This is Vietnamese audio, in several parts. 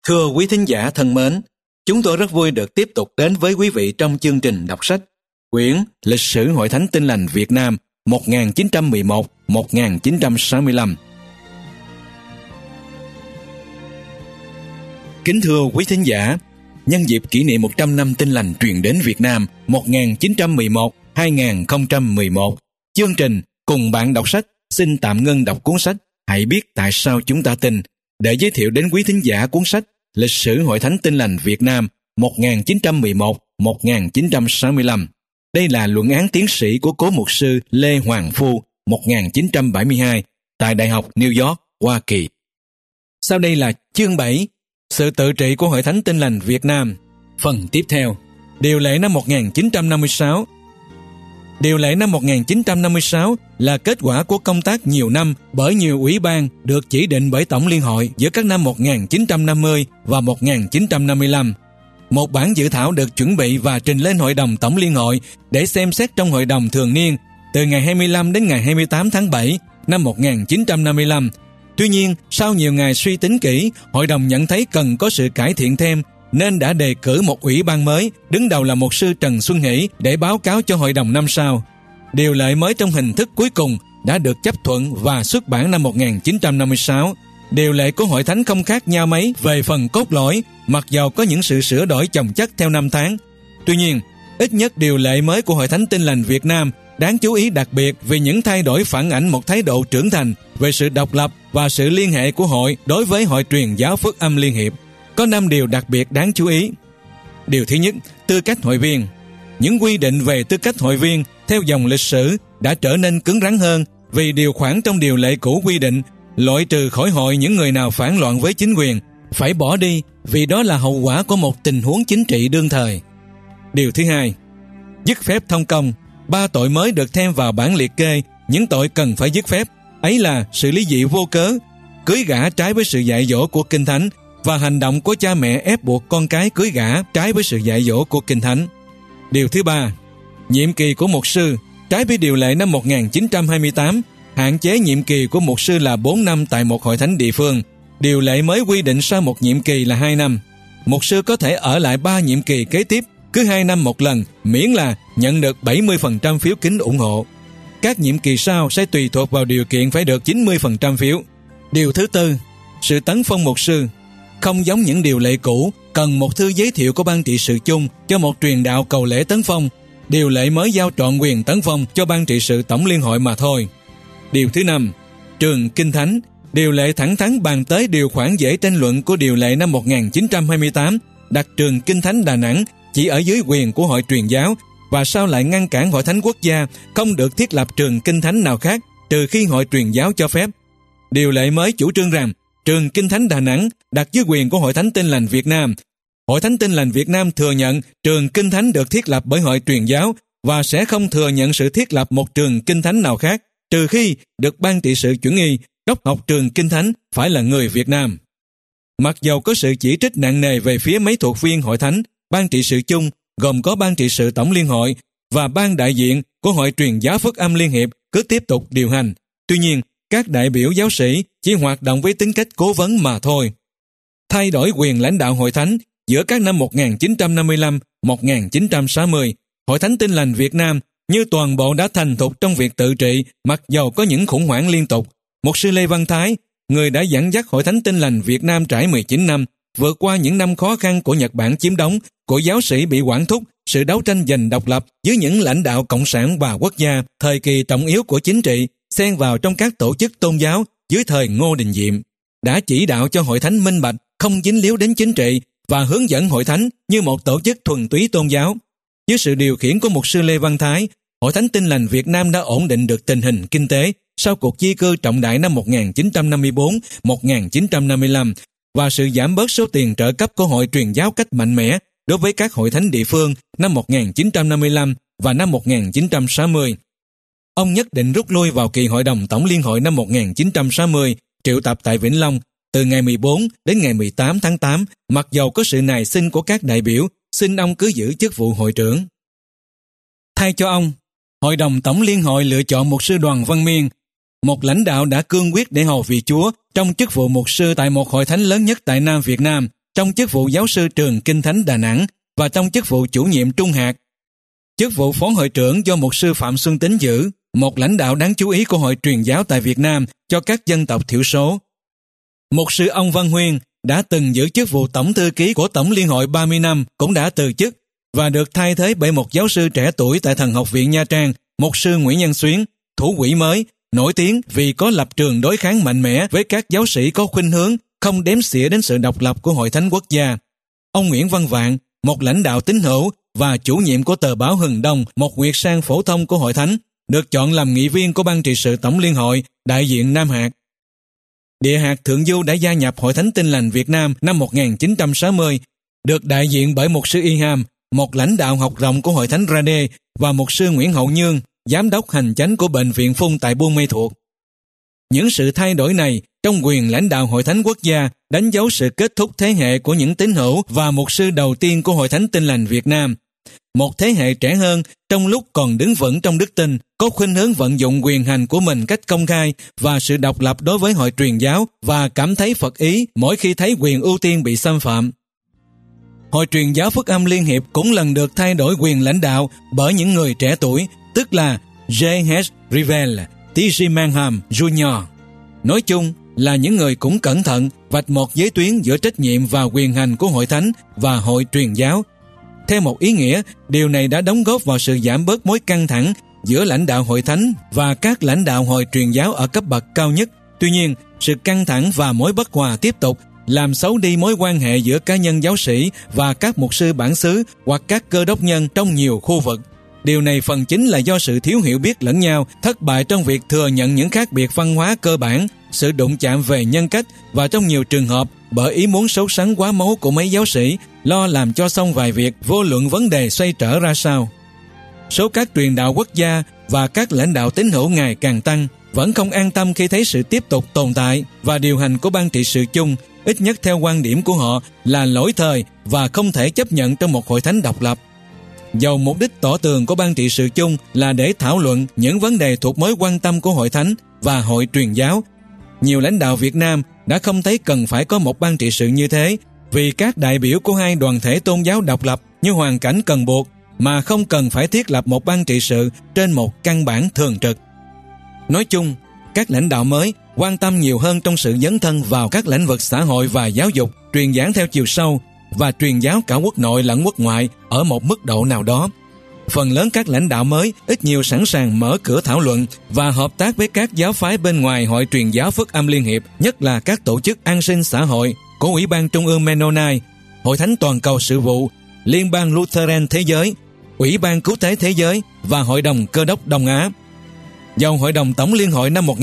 Thưa quý thính giả thân mến, chúng tôi rất vui được tiếp tục đến với quý vị trong chương trình đọc sách quyển Lịch sử Hội Thánh Tin Lành Việt Nam 1911-1965. Kính thưa quý thính giả, nhân dịp kỷ niệm 100 năm Tin Lành truyền đến Việt Nam 1911-2011, chương trình Cùng bạn đọc sách xin tạm ngưng đọc cuốn sách Hãy biết tại sao chúng ta tin để giới thiệu đến quý thính giả cuốn sách Lịch sử Hội Thánh Tin Lành Việt Nam 1911-1965. Đây là luận án tiến sĩ của cố mục sư Lê Hoàng Phu 1972 tại Đại học New York, Hoa Kỳ. Sau đây là chương 7, sự tự trị của Hội Thánh Tin Lành Việt Nam. Phần tiếp theo, điều lệ năm 1956. Điều lệ năm 1956 là kết quả của công tác nhiều năm bởi nhiều ủy ban được chỉ định bởi Tổng Liên hội giữa các năm 1950 và 1955. Một bản dự thảo được chuẩn bị và trình lên Hội đồng Tổng Liên hội để xem xét trong Hội đồng thường niên từ ngày 25 đến ngày 28 tháng 7 năm 1955. Tuy nhiên, sau nhiều ngày suy tính kỹ, Hội đồng nhận thấy cần có sự cải thiện thêm, nên đã đề cử một ủy ban mới, đứng đầu là mục sư Trần Xuân Hỷ, để báo cáo cho Hội đồng năm sau. Điều lệ mới trong hình thức cuối cùng đã được chấp thuận và xuất bản năm 1956. Điều lệ của Hội Thánh không khác nhau mấy về phần cốt lõi, mặc dầu có những sự sửa đổi chồng chất theo năm tháng. Tuy nhiên, ít nhất điều lệ mới của Hội Thánh Tin Lành Việt Nam đáng chú ý đặc biệt vì những thay đổi phản ảnh một thái độ trưởng thành về sự độc lập và sự liên hệ của hội đối với Hội Truyền giáo Phước Âm Liên Hiệp. Có 5 điều đặc biệt đáng chú ý. Điều thứ nhất, tư cách hội viên. Những quy định về tư cách hội viên theo dòng lịch sử đã trở nên cứng rắn hơn vì điều khoản trong điều lệ cũ quy định loại trừ khỏi hội những người nào phản loạn với chính quyền, phải bỏ đi vì đó là hậu quả của một tình huống chính trị đương thời. Điều thứ hai, dứt phép thông công. 3 tội mới được thêm vào bản liệt kê những tội cần phải dứt phép, ấy là sự ly dị vô cớ, cưới gả trái với sự dạy dỗ của Kinh Thánh và hành động của cha mẹ ép buộc con cái cưới gả trái với sự dạy dỗ của Kinh Thánh. Điều thứ ba, nhiệm kỳ của mục sư. Trái với điều lệ năm 1928, hạn chế nhiệm kỳ của mục sư là 4 năm tại một hội thánh địa phương. Điều lệ mới quy định sau một nhiệm kỳ là 2 năm. Mục sư có thể ở lại 3 nhiệm kỳ kế tiếp, cứ 2 năm một lần, miễn là nhận được 70% phiếu kính ủng hộ. Các nhiệm kỳ sau sẽ tùy thuộc vào điều kiện phải được 90% phiếu. Điều thứ tư, sự tấn phong mục sư. Không giống những điều lệ cũ, cần một thư giới thiệu của ban trị sự chung cho một truyền đạo cầu lễ tấn phong. Điều lệ mới giao trọn quyền tấn phong cho ban trị sự Tổng Liên hội mà thôi. Điều thứ năm, trường Kinh Thánh. Điều lệ thẳng thắn bàn tới điều khoản dễ tranh luận của điều lệ năm 1928, đặt trường Kinh Thánh Đà Nẵng chỉ ở dưới quyền của Hội Truyền giáo và sau lại ngăn cản Hội Thánh Quốc gia không được thiết lập trường Kinh Thánh nào khác trừ khi Hội Truyền giáo cho phép. Điều lệ mới chủ trương rằng trường Kinh Thánh Đà Nẵng đặt dưới quyền của Hội Thánh Tin Lành Việt Nam. Hội Thánh Tin Lành Việt Nam thừa nhận trường Kinh Thánh được thiết lập bởi Hội Truyền giáo và sẽ không thừa nhận sự thiết lập một trường Kinh Thánh nào khác trừ khi được ban trị sự chuẩn y đốc học trường Kinh Thánh phải là người Việt Nam. Mặc dầu có sự chỉ trích nặng nề về phía mấy thuộc viên Hội Thánh, ban trị sự chung gồm có ban trị sự Tổng Liên hội và ban đại diện của Hội Truyền giáo Phước Âm Liên hiệp cứ tiếp tục điều hành. Tuy nhiên, các đại biểu giáo sĩ chỉ hoạt động với tính cách cố vấn mà thôi. Thay đổi quyền lãnh đạo Hội Thánh giữa các năm 1955-1960, Hội Thánh Tin Lành Việt Nam như toàn bộ đã thành thục trong việc tự trị mặc dầu có những khủng hoảng liên tục. Mục sư Lê Văn Thái, người đã dẫn dắt Hội Thánh Tin Lành Việt Nam trải 19 năm, vượt qua những năm khó khăn của Nhật Bản chiếm đóng, của giáo sĩ bị quản thúc, sự đấu tranh giành độc lập dưới những lãnh đạo cộng sản và quốc gia, thời kỳ trọng yếu của chính trị, xen vào trong các tổ chức tôn giáo dưới thời Ngô Đình Diệm, đã chỉ đạo cho Hội Thánh minh bạch, không dính líu đến chính trị và hướng dẫn Hội Thánh như một tổ chức thuần túy tôn giáo. Dưới sự điều khiển của mục sư Lê Văn Thái, Hội Thánh Tin Lành Việt Nam đã ổn định được tình hình kinh tế sau cuộc di cư trọng đại năm 1954-1955 và sự giảm bớt số tiền trợ cấp của Hội Truyền giáo cách mạnh mẽ đối với các hội thánh địa phương năm 1955 và năm 1960. Ông nhất định rút lui vào kỳ Hội đồng Tổng Liên hội năm 1960, triệu tập tại Vĩnh Long từ ngày 14 đến ngày 18 tháng 8, mặc dầu có sự nài xin của các đại biểu xin ông cứ giữ chức vụ hội trưởng. Thay cho ông, Hội đồng Tổng Liên hội lựa chọn mục sư Đoàn Văn Miên, một lãnh đạo đã cương quyết để hầu vì Chúa trong chức vụ mục sư tại một hội thánh lớn nhất tại Nam Việt Nam, trong chức vụ giáo sư trường Kinh Thánh Đà Nẵng và trong chức vụ chủ nhiệm trung hạt. Chức vụ phó hội trưởng do mục sư Phạm Xuân Tín giữ, một lãnh đạo đáng chú ý của Hội truyền giáo tại Việt Nam cho các dân tộc thiểu số. Mục sư Ông Văn Huyên đã từng giữ chức vụ tổng thư ký của Tổng Liên hội 30 năm, cũng đã từ chức và được thay thế bởi một giáo sư trẻ tuổi tại Thần học viện Nha Trang, mục sư Nguyễn Nhân Xuyến, thủ quỹ mới, nổi tiếng vì có lập trường đối kháng mạnh mẽ với các giáo sĩ có khuynh hướng không đếm xỉa đến sự độc lập của Hội Thánh Quốc gia. Ông Nguyễn Văn Vạn, một lãnh đạo tín hữu và chủ nhiệm của tờ báo Hừng Đông, một nguyệt sang phổ thông của Hội Thánh, được chọn làm nghị viên của Ban trị sự Tổng Liên hội, đại diện Nam Hạt. Địa hạt Thượng Du đã gia nhập Hội Thánh Tin lành Việt Nam năm 1960, được đại diện bởi mục sư Y Ham, một lãnh đạo học rộng của Hội Thánh Rade, và mục sư Nguyễn Hậu Nhương, giám đốc hành chánh của Bệnh viện Phun tại Buôn Mê Thuột. Những sự thay đổi này trong quyền lãnh đạo Hội Thánh Quốc gia đánh dấu sự kết thúc thế hệ của những tín hữu và mục sư đầu tiên của Hội Thánh Tin lành Việt Nam. Một thế hệ trẻ hơn, trong lúc còn đứng vững trong đức tin, có khuynh hướng vận dụng quyền hành của mình cách công khai và sự độc lập đối với Hội truyền giáo và cảm thấy phật ý mỗi khi thấy quyền ưu tiên bị xâm phạm. Hội truyền giáo Phúc Âm Liên Hiệp cũng lần được thay đổi quyền lãnh đạo bởi những người trẻ tuổi, tức là J.H. Rivel, T.G. Manham Jr. Nói chung là những người cũng cẩn thận vạch một giới tuyến giữa trách nhiệm và quyền hành của Hội Thánh và Hội truyền giáo. Theo một ý nghĩa, điều này đã đóng góp vào sự giảm bớt mối căng thẳng giữa lãnh đạo Hội Thánh và các lãnh đạo Hội truyền giáo ở cấp bậc cao nhất. Tuy nhiên, sự căng thẳng và mối bất hòa tiếp tục làm xấu đi mối quan hệ giữa cá nhân giáo sĩ và các mục sư bản xứ hoặc các cơ đốc nhân trong nhiều khu vực. Điều này phần chính là do sự thiếu hiểu biết lẫn nhau, thất bại trong việc thừa nhận những khác biệt văn hóa cơ bản, sự đụng chạm về nhân cách và trong nhiều trường hợp bởi ý muốn sốt sắng quá máu của mấy giáo sĩ lo làm cho xong vài việc vô luận vấn đề xoay trở ra sao. Số các truyền đạo quốc gia và các lãnh đạo tín hữu ngày càng tăng, vẫn không an tâm khi thấy sự tiếp tục tồn tại và điều hành của ban trị sự chung, ít nhất theo quan điểm của họ, là lỗi thời và không thể chấp nhận trong một hội thánh độc lập. Dầu mục đích tỏ tường của ban trị sự chung là để thảo luận những vấn đề thuộc mối quan tâm của Hội Thánh và Hội truyền giáo, nhiều lãnh đạo Việt Nam đã không thấy cần phải có một ban trị sự như thế, vì các đại biểu của hai đoàn thể tôn giáo độc lập như hoàn cảnh cần buộc, mà không cần phải thiết lập một ban trị sự trên một căn bản thường trực. Nói chung, các lãnh đạo mới quan tâm nhiều hơn trong sự dấn thân vào các lĩnh vực xã hội và giáo dục, truyền giảng theo chiều sâu và truyền giáo cả quốc nội lẫn quốc ngoại ở một mức độ nào đó. Phần lớn các lãnh đạo mới ít nhiều sẵn sàng mở cửa thảo luận và hợp tác với các giáo phái bên ngoài Hội truyền giáo Phúc Âm Liên Hiệp, nhất là các tổ chức an sinh xã hội của Ủy ban Trung ương Mennonite, Hội Thánh Toàn cầu Sự vụ, Liên bang Lutheran Thế giới, Ủy ban Cứu thế Thế giới và Hội đồng Cơ đốc Đông Á. Dầu Hội đồng Tổng Liên hội năm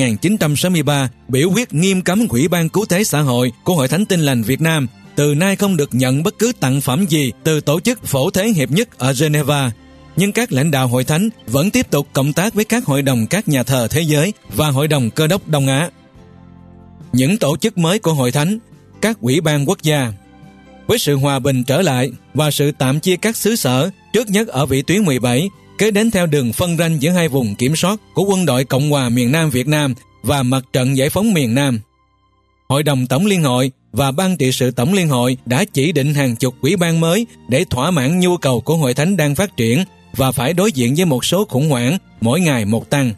1963 biểu quyết nghiêm cấm Ủy ban Cứu thế Xã hội của Hội Thánh Tin lành Việt Nam từ nay không được nhận bất cứ tặng phẩm gì từ tổ chức Phổ Thế Hiệp Nhất ở Geneva, nhưng các lãnh đạo Hội Thánh vẫn tiếp tục cộng tác với các hội đồng các nhà thờ thế giới và Hội đồng Cơ đốc Đông Á. Những tổ chức mới của Hội Thánh, các ủy ban quốc gia. Với sự hòa bình trở lại và sự tạm chia các xứ sở, trước nhất ở vĩ tuyến 17, kế đến theo đường phân ranh giữa hai vùng kiểm soát của Quân đội Cộng hòa miền Nam Việt Nam và Mặt trận Giải phóng miền Nam. Hội đồng Tổng Liên hội và Ban trị sự Tổng Liên hội đã chỉ định hàng chục ủy ban mới để thỏa mãn nhu cầu của Hội Thánh đang phát triển và phải đối diện với một số khủng hoảng mỗi ngày một tăng.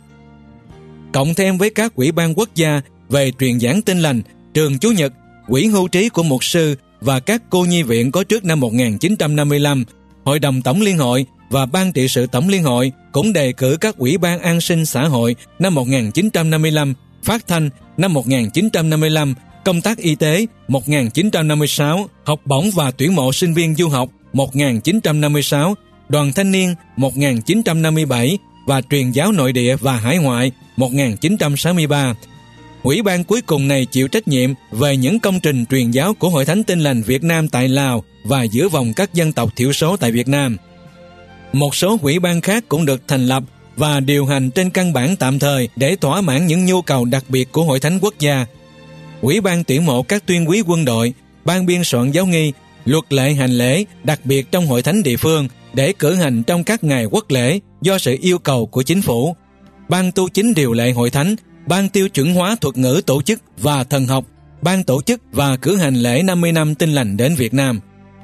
Cộng thêm với các ủy ban quốc gia về truyền giảng tin lành, trường Chủ nhật, quỹ hưu trí của mục sư và các cô nhi viện có trước năm 1955, Hội đồng Tổng Liên hội và Ban trị sự Tổng Liên hội cũng đề cử các ủy ban an sinh xã hội năm 1955, phát thanh năm 1955, công tác y tế 1956, học bổng và tuyển mộ sinh viên du học 1956, đoàn thanh niên 1957 và truyền giáo nội địa và hải ngoại 1963. Ủy ban cuối cùng này chịu trách nhiệm về những công trình truyền giáo của Hội Thánh Tin lành Việt Nam tại Lào và giữa vòng các dân tộc thiểu số tại Việt Nam. Một số ủy ban khác cũng được thành lập và điều hành trên căn bản tạm thời để thỏa mãn những nhu cầu đặc biệt của Hội Thánh quốc gia. Ủy ban tuyển mộ các tuyên úy quân đội, ban biên soạn giáo nghi, luật lệ hành lễ đặc biệt trong Hội Thánh địa phương để cử hành trong các ngày quốc lễ do sự yêu cầu của chính phủ, ban tu chính điều lệ Hội Thánh, ban tiêu chuẩn hóa thuật ngữ tổ chức và thần học, ban tổ chức và cử hành lễ 50 năm Tin lành đến Việt Nam.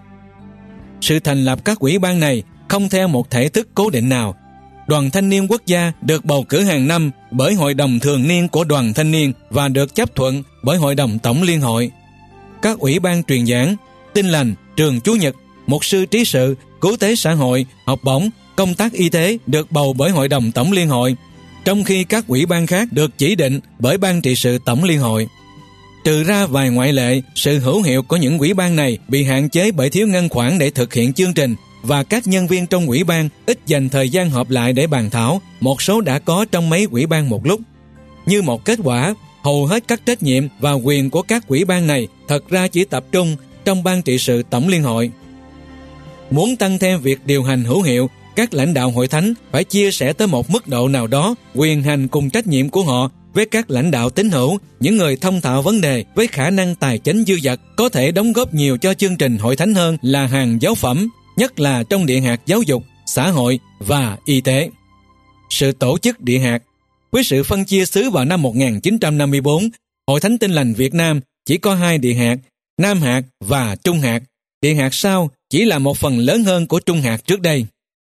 Sự thành lập các ủy ban này không theo một thể thức cố định nào. Đoàn Thanh niên Quốc gia được bầu cử hàng năm bởi Hội đồng Thường niên của Đoàn Thanh niên và được chấp thuận bởi Hội đồng Tổng Liên hội. Các ủy ban truyền giảng, Tin lành, trường Chủ nhật, mục sư trí sự, cứu tế xã hội, học bổng, công tác y tế được bầu bởi Hội đồng Tổng Liên hội, trong khi các ủy ban khác được chỉ định bởi Ban trị sự Tổng Liên hội. Trừ ra vài ngoại lệ, sự hữu hiệu của những ủy ban này bị hạn chế bởi thiếu ngân khoản để thực hiện chương trình và các nhân viên trong ủy ban ít dành thời gian họp lại để bàn thảo, một số đã có trong mấy ủy ban một lúc. Như một kết quả, hầu hết các trách nhiệm và quyền của các ủy ban này thật ra chỉ tập trung trong Ban trị sự Tổng Liên hội. Muốn tăng thêm việc điều hành hữu hiệu, các lãnh đạo hội thánh phải chia sẻ tới một mức độ nào đó quyền hành cùng trách nhiệm của họ với các lãnh đạo tín hữu, những người thông thạo vấn đề với khả năng tài chính dư dật, có thể đóng góp nhiều cho chương trình hội thánh hơn là hàng giáo phẩm, nhất là trong điện hạt giáo dục, xã hội và y tế. Sự tổ chức điện hạt. Với sự phân chia xứ vào năm 1954, Hội Thánh Tin lành Việt Nam chỉ có 2 điện hạt, Nam hạt và Trung hạt. Điện hạt sau chỉ là một phần lớn hơn của Trung hạt trước đây.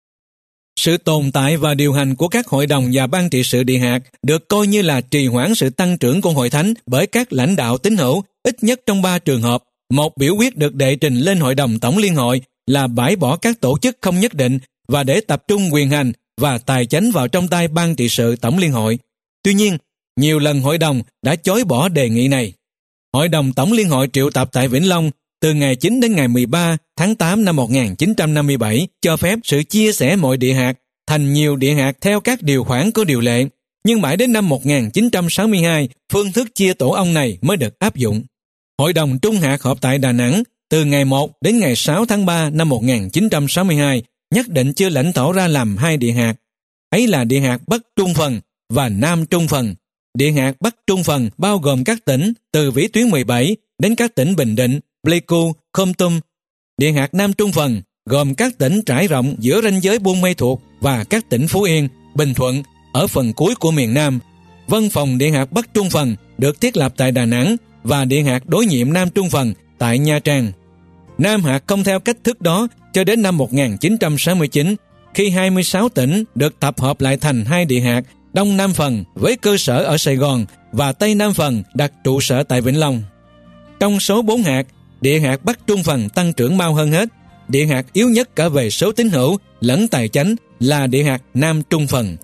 Sự tồn tại và điều hành của các hội đồng và ban trị sự điện hạt được coi như là trì hoãn sự tăng trưởng của hội thánh bởi các lãnh đạo tín hữu, ít nhất trong 3 trường hợp. Một biểu quyết được đệ trình lên Hội đồng Tổng Liên hội là bãi bỏ các tổ chức không nhất định và để tập trung quyền hành và tài chánh vào trong tay Ban trị sự Tổng Liên hội. Tuy nhiên, nhiều lần hội đồng đã chối bỏ đề nghị này. Hội đồng Tổng Liên hội triệu tập tại Vĩnh Long từ ngày 9 đến ngày 13 tháng 8 năm 1957 cho phép sự chia sẻ mọi địa hạt thành nhiều địa hạt theo các điều khoản của điều lệ. Nhưng mãi đến năm 1962, phương thức chia tổ ong này mới được áp dụng. Hội đồng Trung hạt họp tại Đà Nẵng từ ngày 1 đến ngày 6 tháng 3 năm 1962, nhất định chưa lãnh thổ ra làm 2 địa hạt. Ấy là địa hạt Bắc Trung phần và Nam Trung phần. Địa hạt Bắc Trung phần bao gồm các tỉnh từ vĩ tuyến 17 đến các tỉnh Bình Định, Pleiku, Kon Tum. Địa hạt Nam Trung phần gồm các tỉnh trải rộng giữa ranh giới Buôn Mê Thuột và các tỉnh Phú Yên, Bình Thuận ở phần cuối của miền Nam. Văn phòng địa hạt Bắc Trung phần được thiết lập tại Đà Nẵng và địa hạt đối nhiệm Nam Trung phần tại Nha Trang. Nam hạt không theo cách thức đó cho đến năm 1969, khi 26 tỉnh được tập hợp lại thành 2 địa hạt, Đông Nam phần với cơ sở ở Sài Gòn và Tây Nam phần đặt trụ sở tại Vĩnh Long. Trong số 4 hạt, địa hạt Bắc Trung phần tăng trưởng mau hơn hết. Địa hạt yếu nhất cả về số tín hữu lẫn tài chánh là địa hạt Nam Trung phần.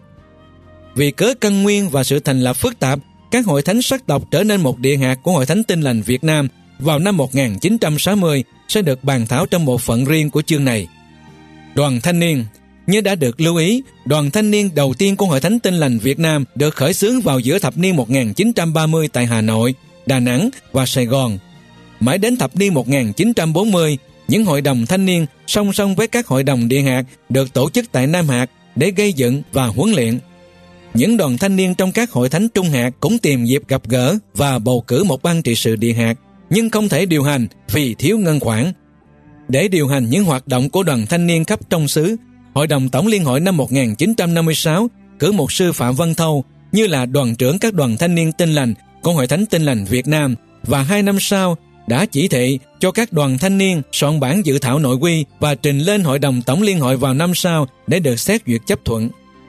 Vì cớ căn nguyên và sự thành lập phức tạp, các hội thánh sắc tộc trở nên một địa hạt của Hội Thánh Tin lành Việt Nam vào năm 1960 sẽ được bàn thảo trong bộ phận riêng của chương này. Đoàn Thanh niên. Như đã được lưu ý, Đoàn Thanh niên đầu tiên của Hội Thánh Tin lành Việt Nam được khởi xướng vào giữa thập niên 1930 tại Hà Nội, Đà Nẵng và Sài Gòn. Mãi đến thập niên 1940, những hội đồng thanh niên song song với các hội đồng địa hạt được tổ chức tại Nam hạt để gây dựng và huấn luyện. Những đoàn thanh niên trong các hội thánh trung hạt cũng tìm dịp gặp gỡ và bầu cử một ban trị sự địa hạt, nhưng không thể điều hành vì thiếu ngân khoản. Để điều hành những hoạt động của đoàn thanh niên khắp trong xứ, Hội đồng Tổng Liên hội năm 1956 cử mục sư Phạm Văn Thâu như là đoàn trưởng các đoàn thanh niên Tin lành của Hội Thánh Tin lành Việt Nam, và 2 năm sau đã chỉ thị cho các đoàn thanh niên soạn bản dự thảo nội quy và trình lên Hội đồng Tổng Liên hội vào năm sau để được xét duyệt chấp thuận.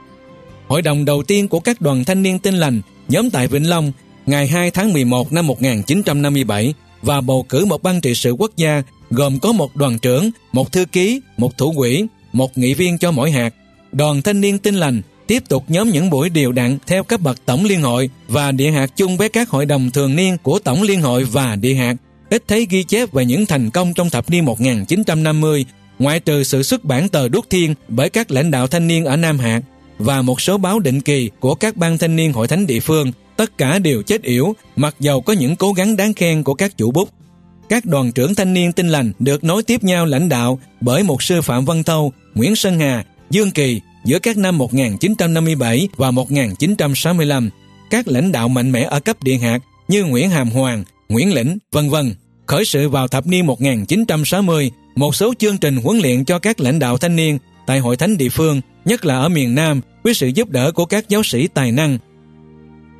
Hội đồng đầu tiên của các đoàn thanh niên Tin lành nhóm tại Vĩnh Long ngày 2 tháng 11 năm 1957 và bầu cử một ban trị sự quốc gia gồm có một đoàn trưởng, một thư ký, một thủ quỹ, một nghị viên cho mỗi hạt. Đoàn thanh niên Tin lành tiếp tục nhóm những buổi điều đặn theo cấp bậc Tổng Liên hội và địa hạt chung với các hội đồng thường niên của Tổng Liên hội và địa hạt. Ít thấy ghi chép về những thành công trong thập niên 1950, ngoại trừ sự xuất bản tờ Đúc Thiên bởi các lãnh đạo thanh niên ở Nam hạt và một số báo định kỳ của các ban thanh niên hội thánh địa phương. Tất cả đều chết yểu, mặc dầu có những cố gắng đáng khen của các chủ bút. Các đoàn trưởng thanh niên Tin lành được nối tiếp nhau lãnh đạo bởi mục sư Phạm Văn Thâu, Nguyễn Sơn Hà, Dương Kỳ giữa các năm 1957 và 1965. Các lãnh đạo mạnh mẽ ở cấp địa hạt như Nguyễn Hàm Hoàng, Nguyễn Lĩnh, v.v. khởi sự vào thập niên 1960 một số chương trình huấn luyện cho các lãnh đạo thanh niên tại hội thánh địa phương, nhất là ở miền Nam, với sự giúp đỡ của các giáo sĩ tài năng.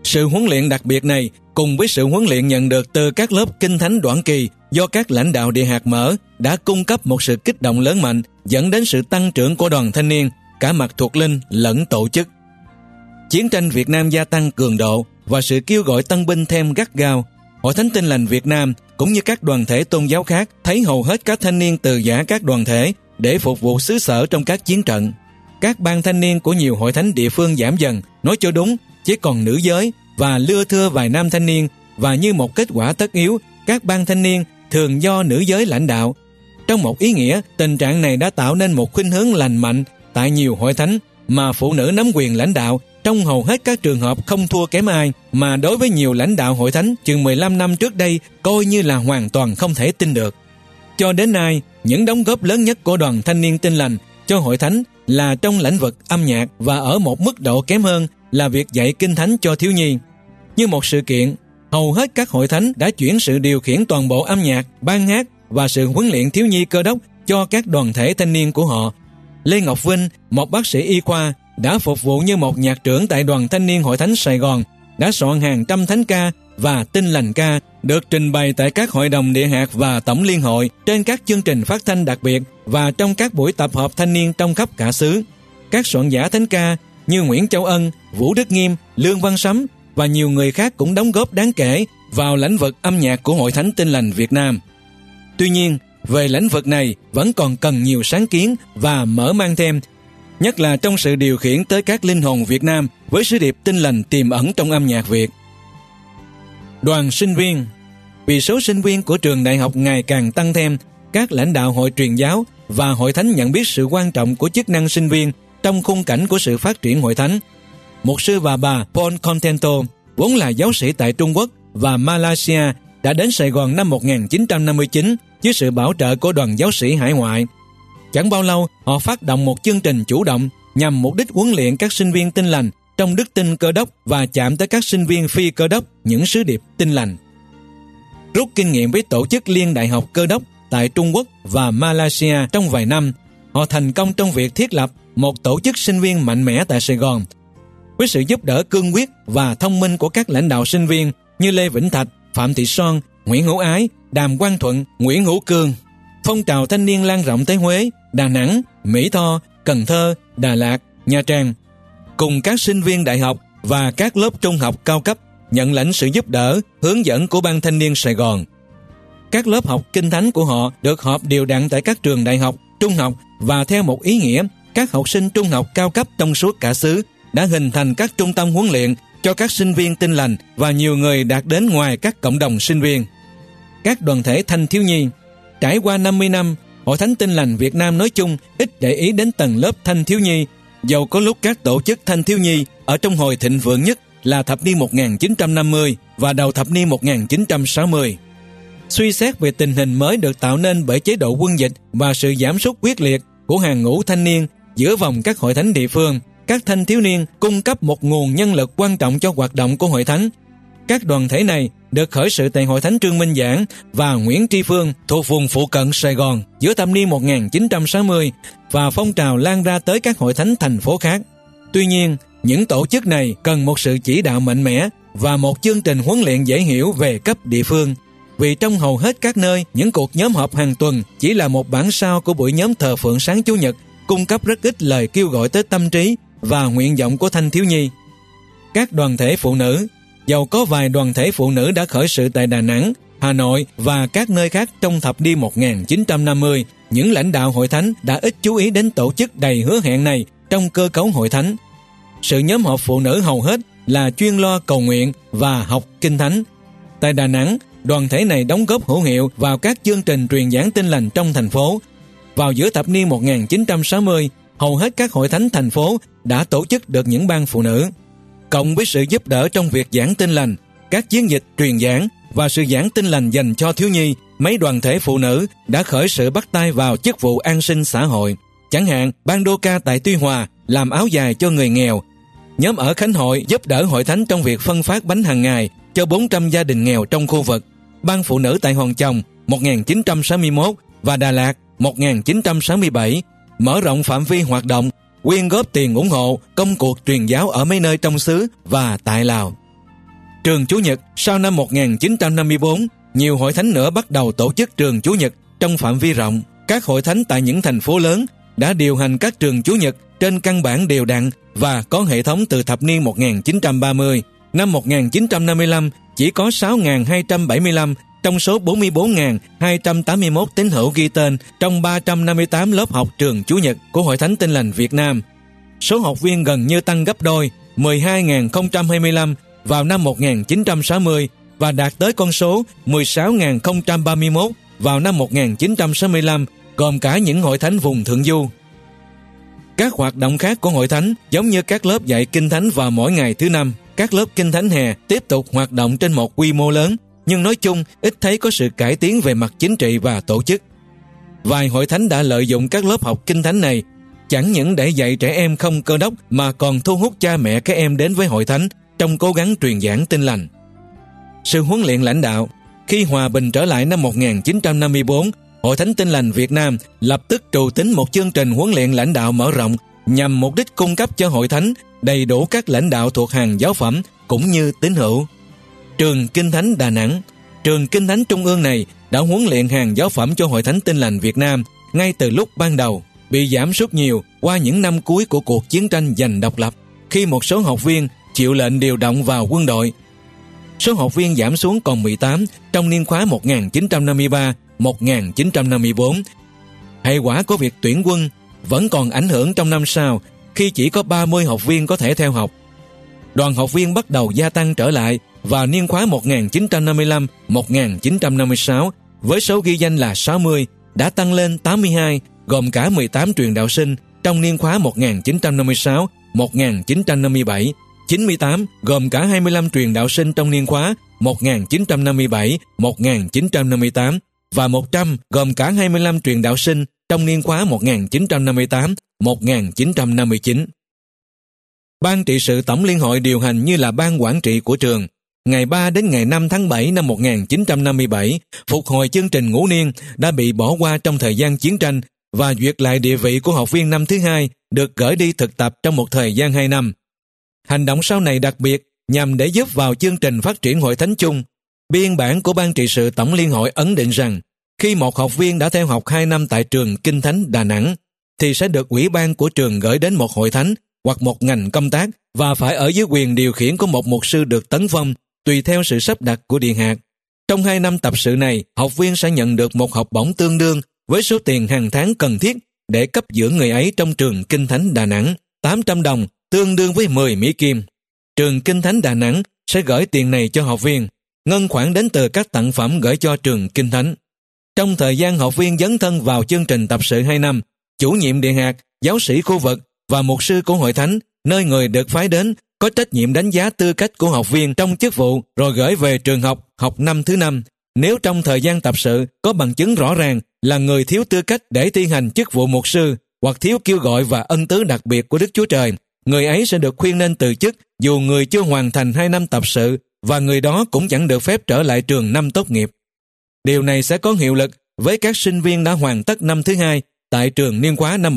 Sự huấn luyện đặc biệt này cùng với sự huấn luyện nhận được từ các lớp kinh thánh đoạn kỳ do các lãnh đạo địa hạt mở đã cung cấp một sự kích động lớn mạnh, dẫn đến sự tăng trưởng của đoàn thanh niên, cả mặt thuộc linh lẫn tổ chức. Chiến tranh Việt Nam gia tăng cường độ và sự kêu gọi tân binh thêm gắt gao. Hội Thánh Tin Lành Việt Nam cũng như các đoàn thể tôn giáo khác thấy hầu hết các thanh niên từ giã các đoàn thể để phục vụ xứ sở trong các chiến trận. Các ban thanh niên của nhiều hội thánh địa phương giảm dần, nói cho đúng, chỉ còn nữ giới và lưa thưa vài nam thanh niên, và như một kết quả tất yếu, các ban thanh niên thường do nữ giới lãnh đạo. Trong một ý nghĩa, tình trạng này đã tạo nên một khuynh hướng lành mạnh tại nhiều hội thánh mà phụ nữ nắm quyền lãnh đạo trong hầu hết các trường hợp không thua kém ai, mà đối với nhiều lãnh đạo hội thánh chừng 15 năm trước đây coi như là hoàn toàn không thể tin được. Cho đến nay, những đóng góp lớn nhất của đoàn thanh niên Tin Lành cho hội thánh là trong lĩnh vực âm nhạc, và ở một mức độ kém hơn là việc dạy kinh thánh cho thiếu nhi. Như một sự kiện, hầu hết các hội thánh đã chuyển sự điều khiển toàn bộ âm nhạc, ban hát và sự huấn luyện thiếu nhi cơ đốc cho các đoàn thể thanh niên của họ. Lê Ngọc Vinh, một bác sĩ y khoa, đã phục vụ như một nhạc trưởng tại đoàn thanh niên hội thánh Sài Gòn, đã soạn hàng trăm thánh ca và tin lành ca được trình bày tại các hội đồng địa hạt và tổng liên hội, trên các chương trình phát thanh đặc biệt và trong các buổi tập hợp thanh niên trong khắp cả xứ. Các soạn giả thánh ca như Nguyễn Châu Ân, Vũ Đức Nghiêm, Lương Văn Sấm và nhiều người khác cũng đóng góp đáng kể vào lĩnh vực âm nhạc của Hội Thánh Tin Lành Việt Nam. Tuy nhiên, về lĩnh vực này vẫn còn cần nhiều sáng kiến và mở mang thêm, nhất là trong sự điều khiển tới các linh hồn Việt Nam với sứ điệp tin lành tiềm ẩn trong âm nhạc Việt. Đoàn sinh viên. Vì số sinh viên của trường đại học ngày càng tăng thêm, các lãnh đạo hội truyền giáo và hội thánh nhận biết sự quan trọng của chức năng sinh viên trong khung cảnh của sự phát triển hội thánh. Mục sư và bà Paul Contento, vốn là giáo sĩ tại Trung Quốc và Malaysia, đã đến Sài Gòn năm 1959 với sự bảo trợ của đoàn giáo sĩ hải ngoại. Chẳng bao lâu, họ phát động một chương trình chủ động nhằm mục đích huấn luyện các sinh viên tin lành trong đức tin cơ đốc và chạm tới các sinh viên phi cơ đốc những sứ điệp tin lành. Rút kinh nghiệm với tổ chức Liên Đại học Cơ đốc tại Trung Quốc và Malaysia trong vài năm, họ thành công trong việc thiết lập một tổ chức sinh viên mạnh mẽ tại Sài Gòn. Với sự giúp đỡ cương quyết và thông minh của các lãnh đạo sinh viên như Lê Vĩnh Thạch, Phạm Thị Son, Nguyễn Hữu Ái, Đàm Quang Thuận, Nguyễn Hữu Cương, phong trào thanh niên lan rộng tới Huế, Đà Nẵng, Mỹ Tho, Cần Thơ, Đà Lạt, Nha Trang. Cùng các sinh viên đại học và các lớp trung học cao cấp nhận lãnh sự giúp đỡ, hướng dẫn của Ban Thanh niên Sài Gòn. Các lớp học kinh thánh của họ được họp đều đặn tại các trường đại học, trung học, và theo một ý nghĩa, các học sinh trung học cao cấp trong suốt cả xứ đã hình thành các trung tâm huấn luyện cho các sinh viên tin lành, và nhiều người đạt đến ngoài các cộng đồng sinh viên. Các đoàn thể thanh thiếu nhi. Trải qua 50 năm, Hội Thánh Tin Lành Việt Nam nói chung ít để ý đến tầng lớp thanh thiếu nhi, dầu có lúc các tổ chức thanh thiếu nhi ở trong hồi thịnh vượng nhất là thập niên 1950 và đầu thập niên 1960. Suy xét về tình hình mới được tạo nên bởi chế độ quân dịch và sự giảm sút quyết liệt của hàng ngũ thanh niên giữa vòng các hội thánh địa phương, các thanh thiếu niên cung cấp một nguồn nhân lực quan trọng cho hoạt động của hội thánh. Các đoàn thể này được khởi sự tại Hội Thánh Trương Minh Giảng và Nguyễn Tri Phương thuộc vùng phụ cận Sài Gòn giữa thập niên 1960, và phong trào lan ra tới các hội thánh thành phố khác. Tuy nhiên, những tổ chức này cần một sự chỉ đạo mạnh mẽ và một chương trình huấn luyện dễ hiểu về cấp địa phương. Vì trong hầu hết các nơi, những cuộc nhóm họp hàng tuần chỉ là một bản sao của buổi nhóm thờ phượng sáng Chủ nhật, cung cấp rất ít lời kêu gọi tới tâm trí và nguyện vọng của thanh thiếu nhi. Các đoàn thể phụ nữ. Dầu có vài đoàn thể phụ nữ đã khởi sự tại Đà Nẵng, Hà Nội và các nơi khác trong thập niên 1950, những lãnh đạo hội thánh đã ít chú ý đến tổ chức đầy hứa hẹn này trong cơ cấu hội thánh. Sự nhóm họp phụ nữ hầu hết là chuyên lo cầu nguyện và học kinh thánh. Tại Đà Nẵng, đoàn thể này đóng góp hữu hiệu vào các chương trình truyền giảng tin lành trong thành phố. Vào giữa thập niên 1960, hầu hết các hội thánh thành phố đã tổ chức được những ban phụ nữ. Cộng với sự giúp đỡ trong việc giảng tin lành, các chiến dịch truyền giảng và sự giảng tin lành dành cho thiếu nhi, mấy đoàn thể phụ nữ đã khởi sự bắt tay vào chức vụ an sinh xã hội. Chẳng hạn, ban đô ca tại Tuy Hòa làm áo dài cho người nghèo. Nhóm ở Khánh Hội giúp đỡ hội thánh trong việc phân phát bánh hàng ngày cho 400 gia đình nghèo trong khu vực. Ban phụ nữ tại Hòn Chồng 1961 và Đà Lạt 1967 mở rộng phạm vi hoạt động, quyên góp tiền ủng hộ công cuộc truyền giáo ở mấy nơi trong xứ và tại Lào. Trường Chủ nhật. Sau năm 1954, nhiều hội thánh nữa bắt đầu tổ chức trường Chủ nhật trong phạm vi rộng. Các hội thánh tại những thành phố lớn đã điều hành các trường Chủ nhật trên căn bản đều đặn và có hệ thống từ thập niên 1930. Năm 1955, chỉ có 6.275 trong số 44.281 tín hữu ghi tên trong 358 lớp học trường Chủ nhật của Hội Thánh Tin Lành Việt Nam. Số học viên gần như tăng gấp đôi, 12.025 vào năm 1960 và đạt tới con số 16.031 vào năm 1965, gồm cả những hội thánh vùng Thượng Du. Các hoạt động khác của hội thánh giống như các lớp dạy kinh thánh vào mỗi ngày thứ năm, các lớp kinh thánh hè tiếp tục hoạt động trên một quy mô lớn, nhưng nói chung ít thấy có sự cải tiến về mặt chính trị và tổ chức. Vài hội thánh đã lợi dụng các lớp học kinh thánh này chẳng những để dạy trẻ em không Cơ Đốc mà còn thu hút cha mẹ các em đến với hội thánh trong cố gắng truyền giảng tin lành. Sự huấn luyện lãnh đạo. Khi hòa bình trở lại năm 1954, Hội Thánh Tin Lành Việt Nam lập tức trù tính một chương trình huấn luyện lãnh đạo mở rộng nhằm mục đích cung cấp cho hội thánh đầy đủ các lãnh đạo thuộc hàng giáo phẩm cũng như tín hữu. Trường Kinh Thánh Đà Nẵng. Trường Kinh Thánh Trung ương này đã huấn luyện hàng giáo phẩm cho Hội Thánh Tin Lành Việt Nam ngay từ lúc ban đầu, bị giảm sút nhiều qua những năm cuối của cuộc chiến tranh giành độc lập, khi một số học viên chịu lệnh điều động vào quân đội. Số học viên giảm xuống còn 18 trong niên khóa 1953-1954. Hệ quả của việc tuyển quân vẫn còn ảnh hưởng trong năm sau, khi chỉ có 30 học viên có thể theo học. Đoàn học viên bắt đầu gia tăng trở lại vào niên khóa 1955-1956 với số ghi danh là 60, đã tăng lên 82, gồm cả 18 truyền đạo sinh trong niên khóa 1956-1957, 98 gồm cả 25 truyền đạo sinh trong niên khóa 1957-1958 và 100 gồm cả 25 truyền đạo sinh trong niên khóa 1958-1959. Ban trị sự Tổng Liên hội điều hành như là ban quản trị của trường. Ngày 3 đến ngày 5 tháng 7 năm 1957, phục hồi chương trình ngũ niên đã bị bỏ qua trong thời gian chiến tranh và duyệt lại địa vị của học viên năm thứ hai được gửi đi thực tập trong một thời gian 2 năm. Hành động sau này đặc biệt nhằm để giúp vào chương trình phát triển hội thánh chung. Biên bản của Ban trị sự Tổng Liên hội ấn định rằng khi một học viên đã theo học 2 năm tại trường Kinh Thánh Đà Nẵng thì sẽ được ủy ban của trường gửi đến một hội thánh hoặc một ngành công tác và phải ở dưới quyền điều khiển của một mục sư được tấn phong tùy theo sự sắp đặt của điện hạt. Trong 2 năm tập sự này, học viên sẽ nhận được một học bổng tương đương với số tiền hàng tháng cần thiết để cấp dưỡng người ấy trong trường Kinh Thánh Đà Nẵng, 800 đồng, tương đương với 10 Mỹ Kim. Trường Kinh Thánh Đà Nẵng sẽ gửi tiền này cho học viên, ngân khoản đến từ các tặng phẩm gửi cho trường Kinh Thánh. Trong thời gian học viên dấn thân vào chương trình tập sự 2 năm, chủ nhiệm điện hạt, giáo sĩ khu vực và mục sư của hội thánh, nơi người được phái đến, có trách nhiệm đánh giá tư cách của học viên trong chức vụ rồi gửi về trường học năm thứ 5. Nếu trong thời gian tập sự có bằng chứng rõ ràng là người thiếu tư cách để thi hành chức vụ mục sư hoặc thiếu kêu gọi và ân tứ đặc biệt của Đức Chúa Trời, người ấy sẽ được khuyên nên từ chức dù người chưa hoàn thành 2 năm tập sự và người đó cũng chẳng được phép trở lại trường năm tốt nghiệp. Điều này sẽ có hiệu lực với các sinh viên đã hoàn tất năm thứ 2 tại trường niên khóa năm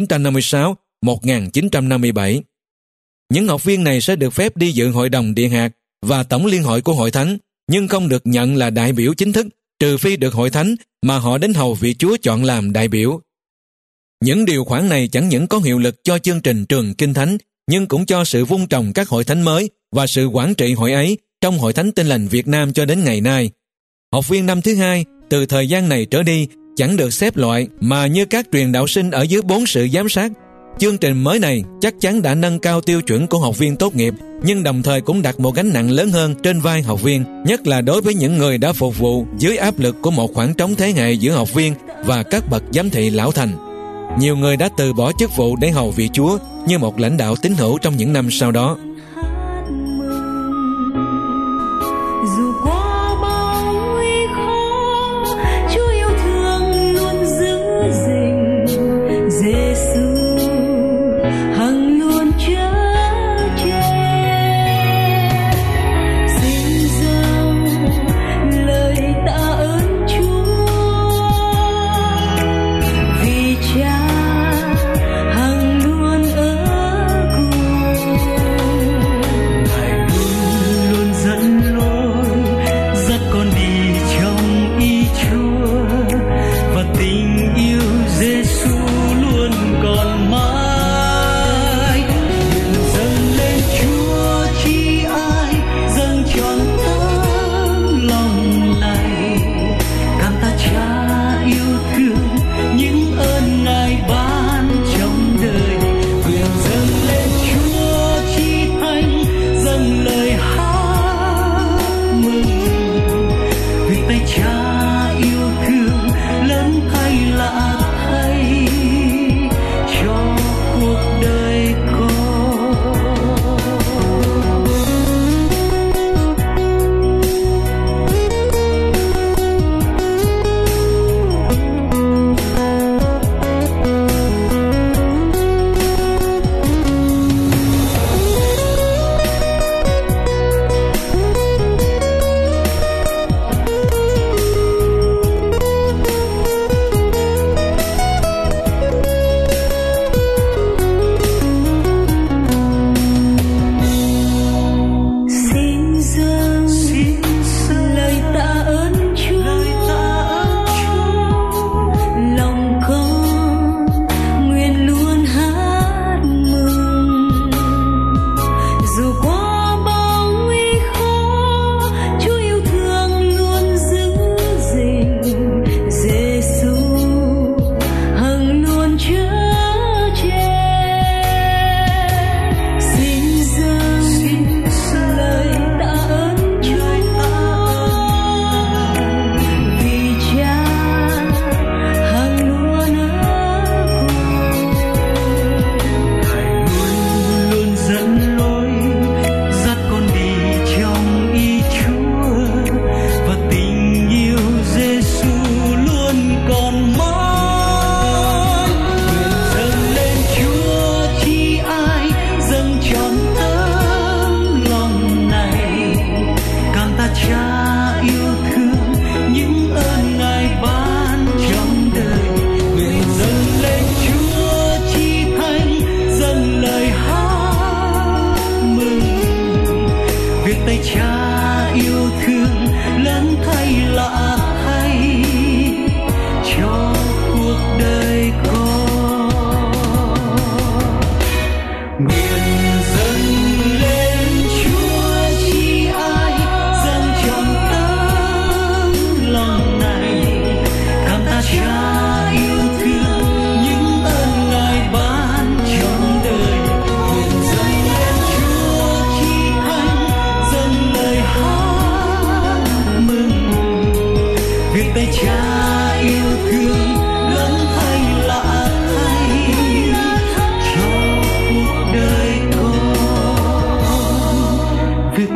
1956-1957. Những học viên này sẽ được phép đi dự hội đồng điện hạt và tổng liên hội của hội thánh, nhưng không được nhận là đại biểu chính thức, trừ phi được hội thánh mà họ đến hầu vị Chúa chọn làm đại biểu. Những điều khoản này chẳng những có hiệu lực cho chương trình trường Kinh Thánh, nhưng cũng cho sự vun trồng các hội thánh mới và sự quản trị hội ấy trong Hội Thánh Tin Lành Việt Nam cho đến ngày nay. Học viên năm thứ 2 từ thời gian này trở đi chẳng được xếp loại mà như các truyền đạo sinh ở dưới 4 sự giám sát. Chương trình mới này chắc chắn đã nâng cao tiêu chuẩn của học viên tốt nghiệp, nhưng đồng thời cũng đặt một gánh nặng lớn hơn trên vai học viên, nhất là đối với những người đã phục vụ dưới áp lực của một khoảng trống thế hệ giữa học viên và các bậc giám thị lão thành. Nhiều người đã từ bỏ chức vụ để hầu vị Chúa như một lãnh đạo tín hữu trong những năm sau đó. Dù qua bao nguy khó, Chúa yêu thương luôn giữ gìn. Giêsu hằng luôn chở che. Xin dâng lời tạ ơn Chúa, vì Cha hằng luôn ở cùng.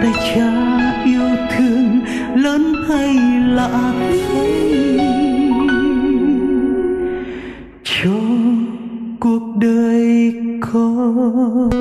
tay cha yêu thương lớn hay lạ thay, cho cuộc đời con.